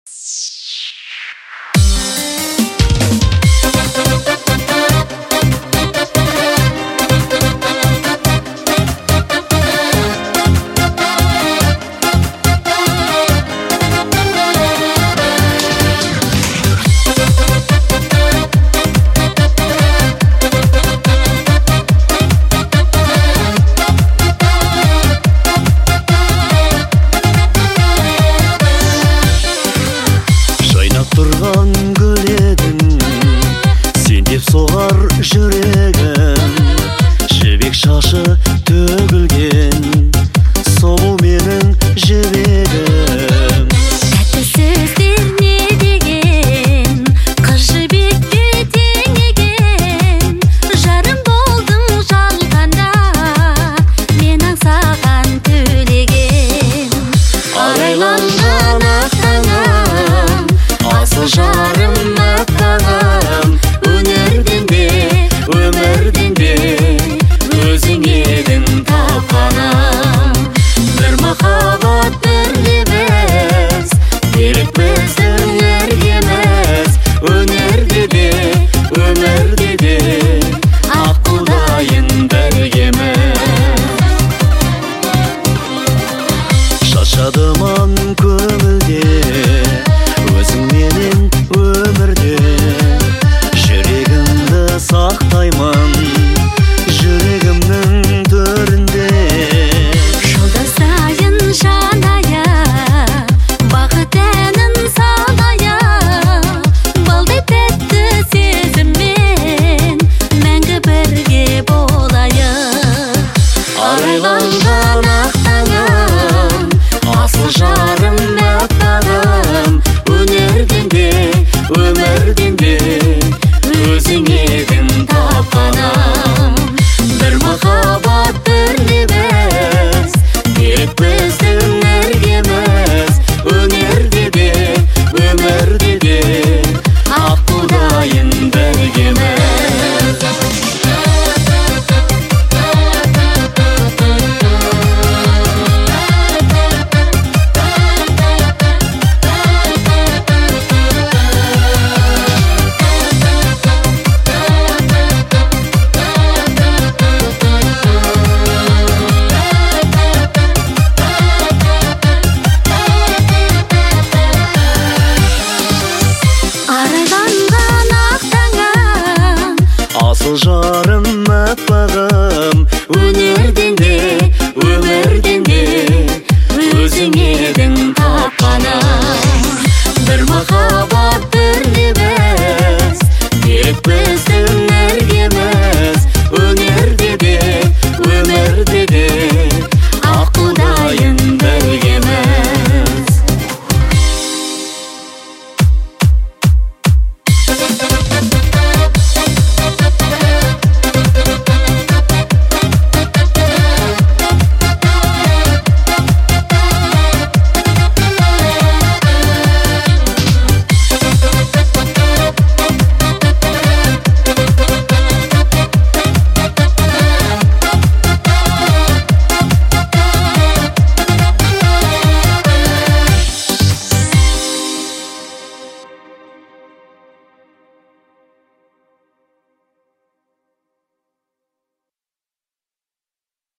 Тұрған гүл едің, сен деп соғар жүрегім. Жібек шашы төгілген, сұлу менің жібегім. Тәтті сөздер не деген, қыз жібекке теңеген. Жарым болдың жалғанда, мен аңсаған төлеген. Арайланған ақтаңым, асыл жарым аттағым. Өнерден де, өмірден де, өзің едің тапқаным. Бір махаббат, бір лебіз, берік біздің іргеміз. Өнерде де, өмірде де, аққудайын біргеміз. Шашадыман көңілде, өзің менен өмірде. Жүрегімді сақтаймын, жүрегімнің төрінде. Жолда сайын жаная, бақыт әнін салая. Балдай тәтті сезіммен, мәңгі бірге болайық. Арайланған ақтаңым, асыл жарым аттағым. Өнерден де, өмірден де, өзің едің тапқаным. Бір махаббат, бір лебіз, берік біздің іргеміз. Өнерде де, өмірде де, аққудайын біргеміз. Арайланған ақтаңым, асыл